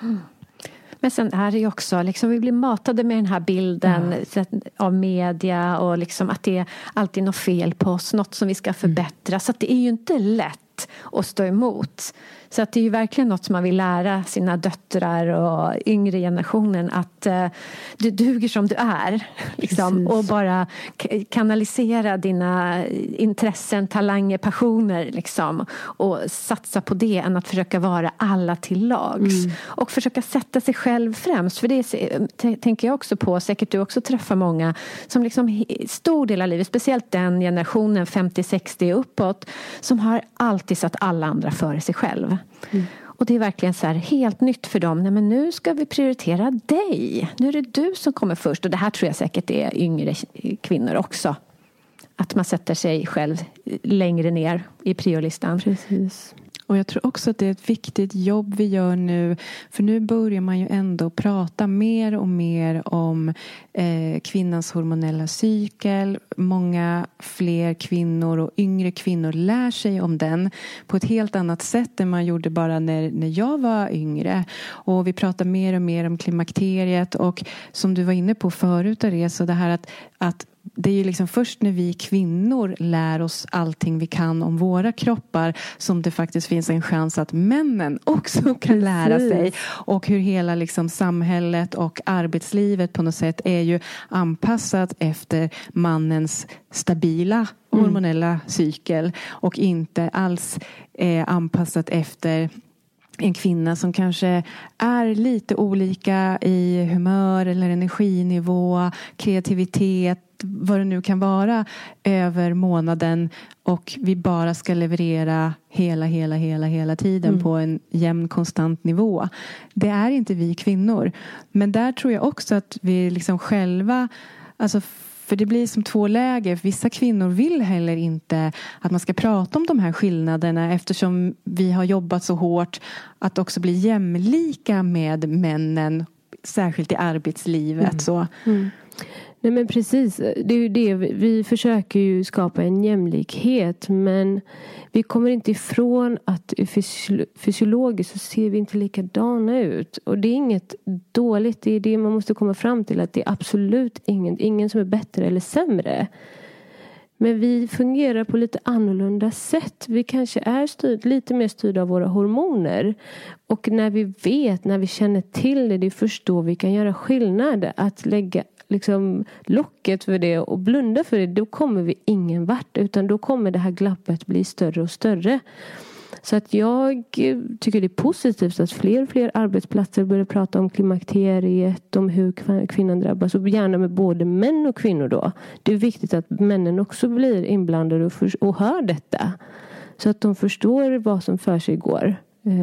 Men sen är det ju också, liksom, vi blir matade med den här bilden av media och liksom att det är alltid något fel på oss, något som vi ska förbättra. Så att det är ju inte lätt att stå emot. Så att det är ju verkligen något som man vill lära sina döttrar och yngre generationen att du duger som du är. Liksom, och bara kanalisera dina intressen, talanger, passioner liksom, och satsa på det än att försöka vara alla till lags. Och försöka sätta sig själv främst. För det tänker jag också på, säkert du också träffar många som liksom stor del av livet, speciellt den generationen 50-60 uppåt, som har alltid satt alla andra före sig själv. Och det är verkligen så här helt nytt för dem. Nej, men nu ska vi prioritera dig. Nu är det du som kommer först. Och det här tror jag säkert är yngre kvinnor också. Att man sätter sig själv längre ner i priolistan. Precis. Och jag tror också att det är ett viktigt jobb vi gör nu. För nu börjar man ju ändå prata mer och mer om kvinnans hormonella cykel. Många fler kvinnor och yngre kvinnor lär sig om den på ett helt annat sätt än man gjorde bara när jag var yngre. Och vi pratar mer och mer om klimakteriet. Och som du var inne på förut, Areza, det här att det är ju liksom först när vi kvinnor lär oss allting vi kan om våra kroppar som det faktiskt finns en chans att männen också kan lära sig. Och hur hela liksom samhället och arbetslivet på något sätt är ju anpassat efter mannens stabila hormonella cykel och inte alls anpassat efter en kvinna som kanske är lite olika i humör eller energinivå, kreativitet, vad det nu kan vara över månaden, och vi bara ska leverera hela tiden på en jämn konstant nivå. Det är inte vi kvinnor. Men där tror jag också att vi liksom själva, alltså, för det blir som två läger. Vissa kvinnor vill heller inte att man ska prata om de här skillnaderna, eftersom vi har jobbat så hårt att också bli jämlika med männen, särskilt i arbetslivet. Så. Nej, men precis, det är ju det. Vi försöker ju skapa en jämlikhet, men vi kommer inte ifrån att fysiologiskt så ser vi inte likadana ut. Och det är inget dåligt, det är det man måste komma fram till, att det är absolut ingen som är bättre eller sämre. Men vi fungerar på lite annorlunda sätt. Vi kanske är lite mer styrda av våra hormoner. Och när vi känner till det är först då vi kan göra skillnad. Att lägga liksom locket för det och blunda för det, då kommer vi ingen vart, utan då kommer det här glappet bli större och större. Så att jag tycker det är positivt att fler och fler arbetsplatser börjar prata om klimakteriet, om hur kvinnan drabbas, och gärna med både män och kvinnor då. Det är viktigt att männen också blir inblandade och hör detta, så att de förstår vad som för sig går.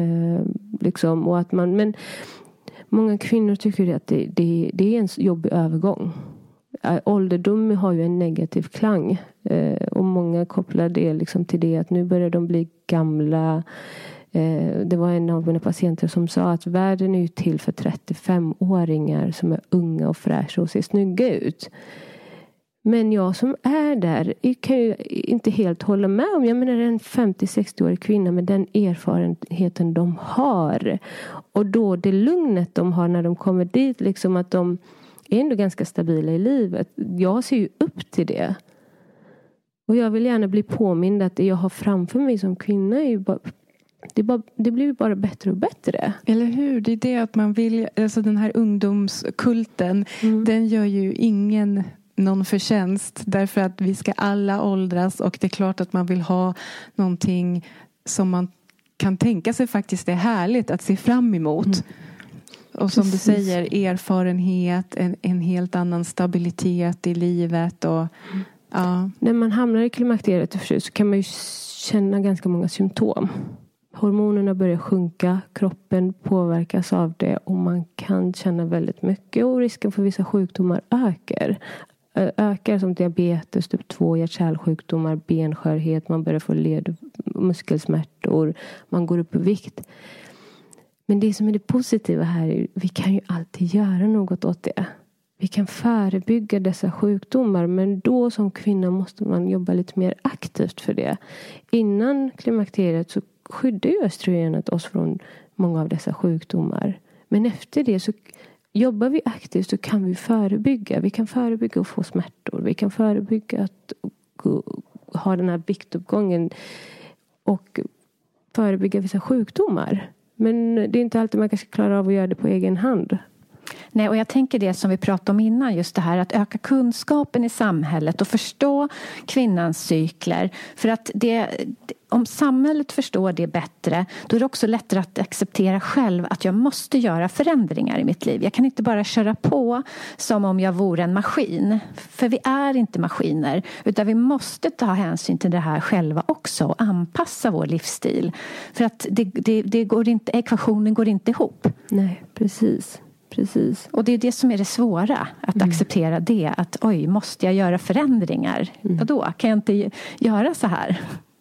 Liksom, och att men många kvinnor tycker att det är en jobbig övergång. Ålderdom har ju en negativ klang. Och många kopplar det liksom till det att nu börjar de bli gamla. Det var en av mina patienter som sa att världen är ju till för 35-åringar som är unga och fräscha och ser snygga ut. Men jag som är där kan ju inte helt hålla med om. Jag menar, en 50-60-årig kvinna med den erfarenheten de har. Och då det lugnet de har när de kommer dit. Liksom att de är ändå ganska stabila i livet. Jag ser ju upp till det. Och jag vill gärna bli påmind att det jag har framför mig som kvinna är ju bara, det blir ju bara bättre och bättre. Eller hur? Det är det att man vill, alltså den här ungdomskulten, den gör ju någon förtjänst. Därför att vi ska alla åldras, och det är klart att man vill ha någonting som man kan tänka sig faktiskt är härligt att se fram emot. Och som du säger, erfarenhet, en helt annan stabilitet i livet. Och, ja. När man hamnar i klimakteriet så kan man ju känna ganska många symptom. Hormonerna börjar sjunka, kroppen påverkas av det och man kan känna väldigt mycket. Och risken för vissa sjukdomar ökar som diabetes, typ 2, hjärt-kärlsjukdomar, benskörhet, man börjar få muskelsmärtor, man går upp i vikt. Men det som är det positiva här är vi kan ju alltid göra något åt det. Vi kan förebygga dessa sjukdomar, men då som kvinna måste man jobba lite mer aktivt för det. Innan klimakteriet så skyddar ju östrogenet oss från många av dessa sjukdomar. Men efter det så jobbar vi aktivt så kan vi förebygga. Vi kan förebygga att få smärtor. Vi kan förebygga att ha den här viktuppgången och förebygga vissa sjukdomar. Men det är inte alltid man kanske klarar av att göra det på egen hand. Nej, och jag tänker det som vi pratade om innan, just det här att öka kunskapen i samhället och förstå kvinnans cykler. För att om samhället förstår det bättre, då är det också lättare att acceptera själv att jag måste göra förändringar i mitt liv. Jag kan inte bara köra på som om jag vore en maskin. För vi är inte maskiner, utan vi måste ta hänsyn till det här själva också och anpassa vår livsstil. För att ekvationen går inte ihop. Nej, precis. Och det är det som är det svåra, att acceptera det. Att måste jag göra förändringar? Och då kan jag inte göra så här.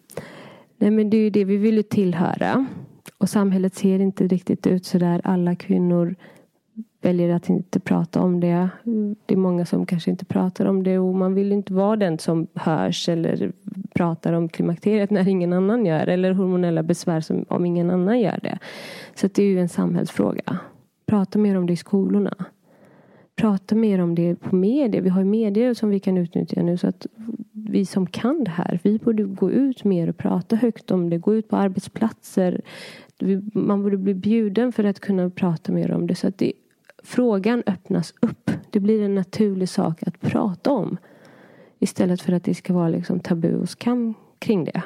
Nej, men det är ju det vi vill ju tillhöra. Och samhället ser inte riktigt ut så där. Alla kvinnor väljer att inte prata om det. Det är många som kanske inte pratar om det. Och man vill inte vara den som hörs eller pratar om klimakteriet när ingen annan gör. Eller hormonella besvär om ingen annan gör det. Så det är ju en samhällsfråga. Prata mer om det i skolorna. Prata mer om det på media. Vi har ju medier som vi kan utnyttja nu. Så att vi som kan det här. Vi borde gå ut mer och prata högt om det. Gå ut på arbetsplatser. Man borde bli bjuden för att kunna prata mer om det. Så att frågan öppnas upp. Det blir en naturlig sak att prata om. Istället för att det ska vara liksom tabu och skam kring det.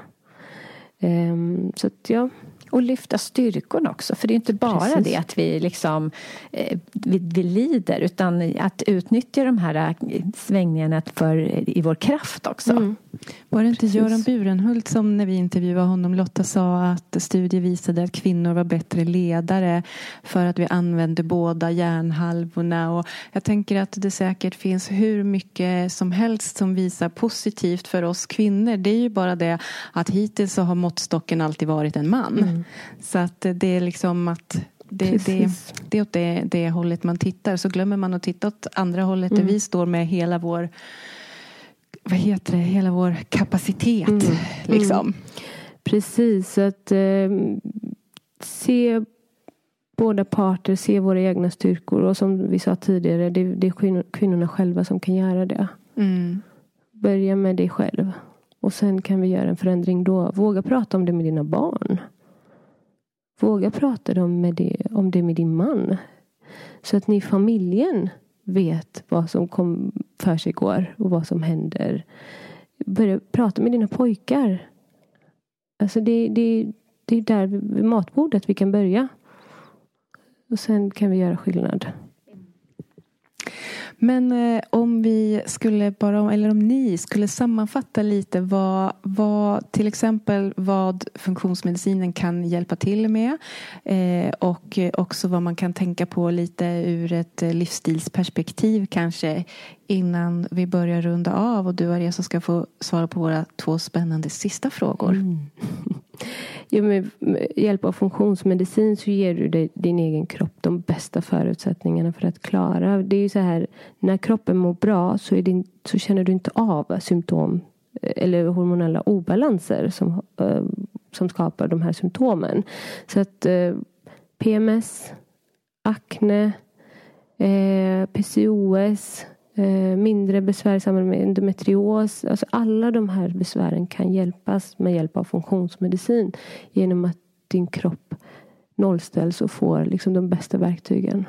Så att ja. Och lyfta styrkorna också. För det är inte bara det att vi liksom vi lider. Utan att utnyttja de här svängningarna i vår kraft också. Var det inte Göran Burenhult som när vi intervjuade honom, Lotta, sa att studier visade att kvinnor var bättre ledare för att vi använde båda hjärnhalvorna. Och jag tänker att det säkert finns hur mycket som helst som visar positivt för oss kvinnor. Det är ju bara det att hittills så har måttstocken alltid varit en man. Så att det är liksom att det är åt det hållet man tittar. Så glömmer man att titta åt andra hållet där vi står med hela vår hela vår kapacitet liksom. Precis, så att se båda parter, se våra egna styrkor, och som vi sa tidigare, det är kvinnorna själva som kan göra det. Börja med dig själv och sen kan vi göra en förändring då. Våga prata om det med dina barn. Våga prata om det med din man. Så att ni i familjen vet vad som kom för sig igår och vad som händer. Börja prata med dina pojkar. Alltså det är där vid matbordet vi kan börja. Och sen kan vi göra skillnad. Men om vi skulle om ni skulle sammanfatta lite vad till exempel vad funktionsmedicinen kan hjälpa till med, och också vad man kan tänka på lite ur ett livsstilsperspektiv kanske, innan vi börjar runda av och du, Arezzo, ska få svara på våra 2 spännande sista frågor. Ja, med hjälp av funktionsmedicin så ger du din egen kropp de bästa förutsättningarna för att klara. Det är ju så här, när kroppen mår bra så känner du inte av symptom eller hormonella obalanser som skapar de här symptomen. Så att PMS, akne, PCOS, mindre besvär i samband med endometrios. Alltså alla de här besvären kan hjälpas med hjälp av funktionsmedicin genom att din kropp nollställs och får liksom de bästa verktygen.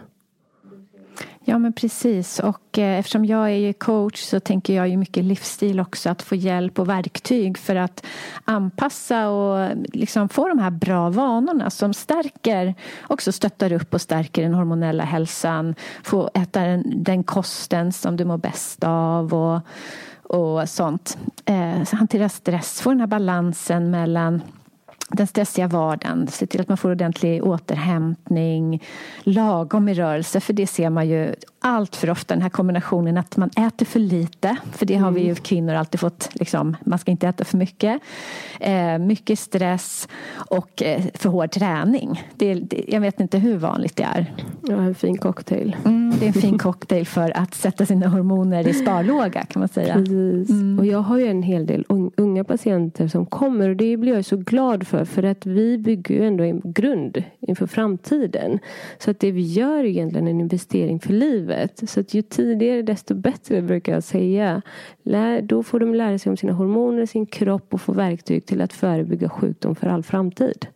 Ja, men precis. Och eftersom jag är coach så tänker jag ju mycket livsstil också. Att få hjälp och verktyg för att anpassa och liksom få de här bra vanorna som stärker, också stöttar upp och stärker den hormonella hälsan. Få äta den kosten som du mår bäst av och sånt. Hantera stress, få den här balansen mellan den stressiga vardagen, se till att man får ordentlig återhämtning, lagom i rörelse, för det ser man ju allt för ofta, den här kombinationen att man äter för lite, för det har vi ju kvinnor alltid fått, liksom, man ska inte äta för mycket, mycket stress och för hård träning. Jag vet inte hur vanligt det är. Ja, en fin cocktail. Det är en fin cocktail för att sätta sina hormoner i sparlåga, kan man säga. Precis. Och jag har ju en hel del unga patienter som kommer, och det blir jag så glad för att vi bygger ju ändå en grund inför framtiden. Så att det vi gör är egentligen en investering för livet. Så att ju tidigare desto bättre, brukar jag säga. Då får de lära sig om sina hormoner, sin kropp och få verktyg till att förebygga sjukdom för all framtid.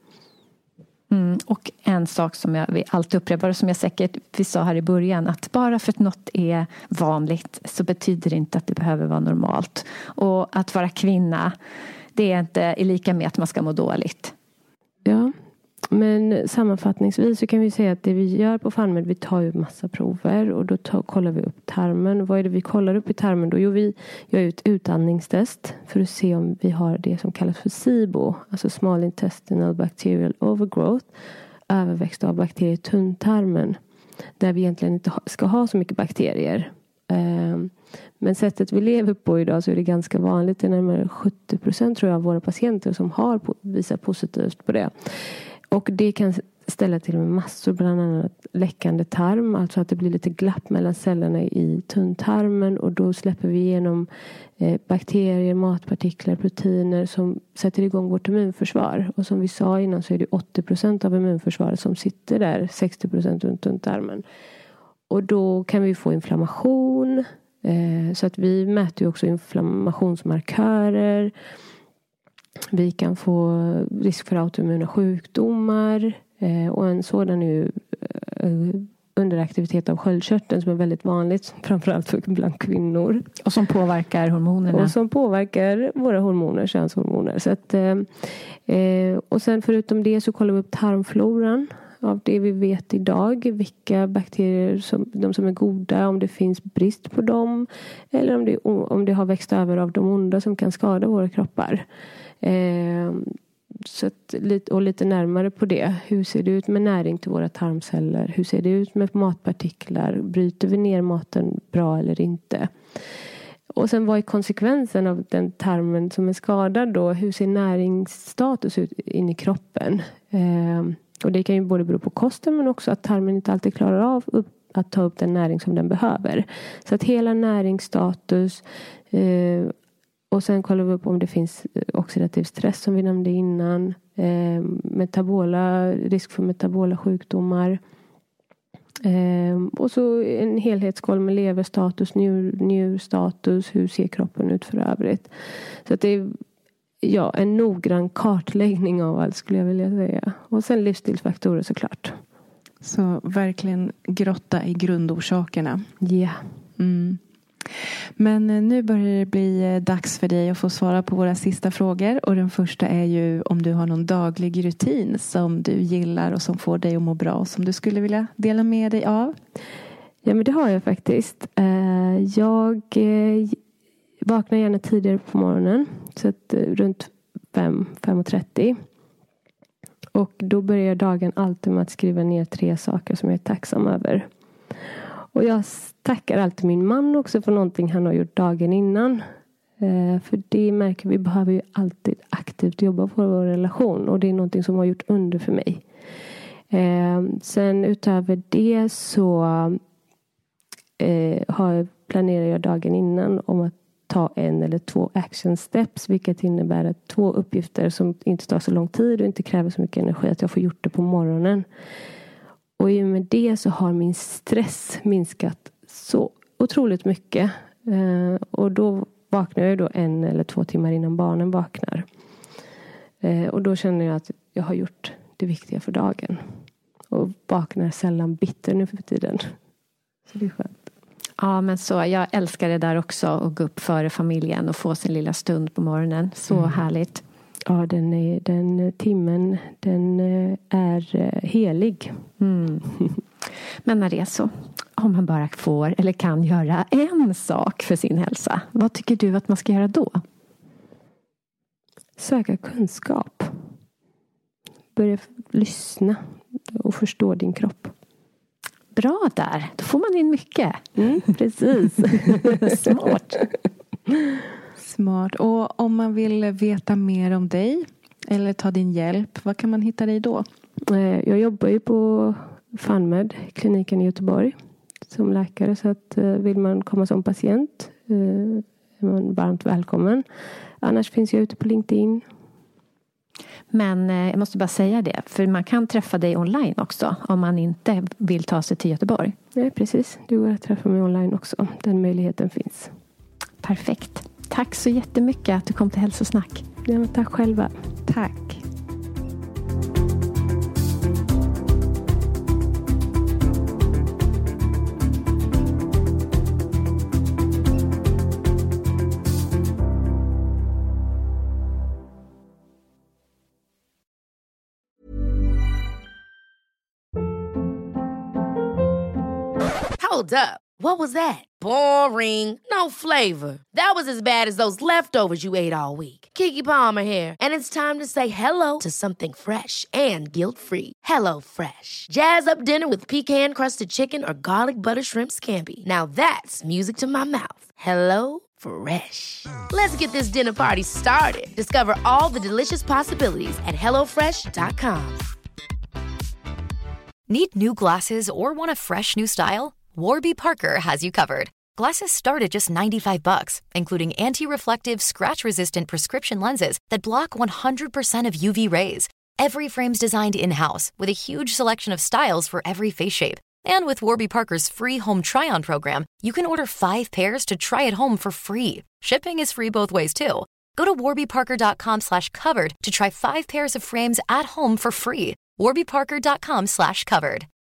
Och en sak som vi alltid upprepar och som jag säkert vi sa här i början, att bara för att något är vanligt så betyder det inte att det behöver vara normalt. Och att vara kvinna, det är inte lika med att man ska må dåligt. Ja, men sammanfattningsvis så kan vi säga att det vi gör på FunMed, vi tar ju massa prover och då kollar vi upp tarmen. Vad är det vi kollar upp i tarmen då? Jo, vi gör ett utandningstest för att se om vi har det som kallas för SIBO, alltså Small Intestinal Bacterial Overgrowth, överväxt av bakterier i tunntarmen, där vi egentligen inte ska ha så mycket bakterier. Men sättet vi lever på idag så är det ganska vanligt. Det är närmare 70% tror jag av våra patienter som har visat positivt på det. Och det kan ställa till med massor, bland annat läckande tarm. Alltså att det blir lite glapp mellan cellerna i tunntarmen. Och då släpper vi igenom bakterier, matpartiklar, proteiner som sätter igång vårt immunförsvar. Och som vi sa innan så är det 80% av immunförsvaret som sitter där, 60% runt tunntarmen. Och då kan vi få inflammation. Så att vi mäter ju också inflammationsmarkörer. Vi kan få risk för autoimmuna sjukdomar. Och en sådan är ju underaktivitet av sköldkörteln som är väldigt vanligt. Framförallt bland kvinnor. Och som påverkar hormonerna. Och som påverkar våra hormoner, könshormoner. Så att, och sen förutom det så kollar vi upp tarmfloran. Av det vi vet idag, vilka bakterier de som är goda, om det finns brist på dem eller om det har växt över av de onda som kan skada våra kroppar. Så att, och lite närmare på det. Hur ser det ut med näring till våra tarmceller? Hur ser det ut med matpartiklar? Bryter vi ner maten bra eller inte? Och sen vad är konsekvensen av den tarmen som är skadad då? Hur ser näringsstatus ut in i kroppen? Och det kan ju både bero på kosten men också att tarmen inte alltid klarar av att ta upp den näring som den behöver. Så att hela näringsstatus, och sen kollar vi upp om det finns oxidativ stress som vi nämnde innan, risk för metabola sjukdomar. Och så en helhetskoll med leverstatus, njurstatus, hur ser kroppen ut för övrigt. Så att det är en noggrann kartläggning av allt, skulle jag vilja säga. Och sen livsstilsfaktorer såklart. Så verkligen grotta i grundorsakerna. Ja. Yeah. Men nu börjar det bli dags för dig att få svara på våra sista frågor. Och den första är ju om du har någon daglig rutin som du gillar och som får dig att må bra, som du skulle vilja dela med dig av. Ja, men det har jag faktiskt. Jag vaknar gärna tidigare på morgonen. Så att runt 5:30. Och då börjar dagen alltid med att skriva ner 3 saker som jag är tacksam över. Och jag tackar alltid min man också för någonting han har gjort dagen innan. För det märker vi behöver ju alltid aktivt jobba på vår relation. Och det är någonting som har gjort under för mig. Sen utöver det så planerar jag dagen innan om att ta 1 eller 2 action steps. Vilket innebär att 2 uppgifter som inte tar så lång tid och inte kräver så mycket energi. Att jag får gjort det på morgonen. Och i och med det så har min stress minskat så otroligt mycket. Och då vaknar jag då 1 eller 2 timmar innan barnen vaknar. Och då känner jag att jag har gjort det viktiga för dagen. Och vaknar sällan bitter nu för tiden. Så det är skönt. Ja, men så jag älskar det där också. Att gå upp före familjen och få sin lilla stund på morgonen. Så härligt. Ja, den timmen, den är helig. Men när det är så, om man bara får eller kan göra en sak för sin hälsa, vad tycker du att man ska göra då? Söka kunskap. Börja lyssna och förstå din kropp. Bra där, då får man in mycket. Precis. Smart. Och om man vill veta mer om dig eller ta din hjälp, vad kan man hitta dig då? Jag jobbar ju på FunMed, kliniken i Göteborg, som läkare. Så att vill man komma som patient är man varmt välkommen. Annars finns jag ute på LinkedIn. Men jag måste bara säga det, för man kan träffa dig online också om man inte vill ta sig till Göteborg. Nej, precis. Du går att träffa mig online också. Den möjligheten finns. Perfekt. Tack så jättemycket att du kom till Hälsosnack. Ja, men tack själva. Tack. Hold up. What was that? Boring. No flavor. That was as bad as those leftovers you ate all week. Keke Palmer here, and it's time to say hello to something fresh and guilt-free. Hello Fresh. Jazz up dinner with pecan-crusted chicken or garlic butter shrimp scampi. Now that's music to my mouth. Hello Fresh. Let's get this dinner party started. Discover all the delicious possibilities at hellofresh.com. Need new glasses or want a fresh new style? Warby Parker has you covered. Glasses start at just $95, including anti-reflective, scratch-resistant prescription lenses that block 100% of UV rays. Every frame's designed in-house with a huge selection of styles for every face shape. And with Warby Parker's free home try-on program, you can order 5 pairs to try at home for free. Shipping is free both ways, too. Go to warbyparker.com/covered to try 5 pairs of frames at home for free. warbyparker.com/covered.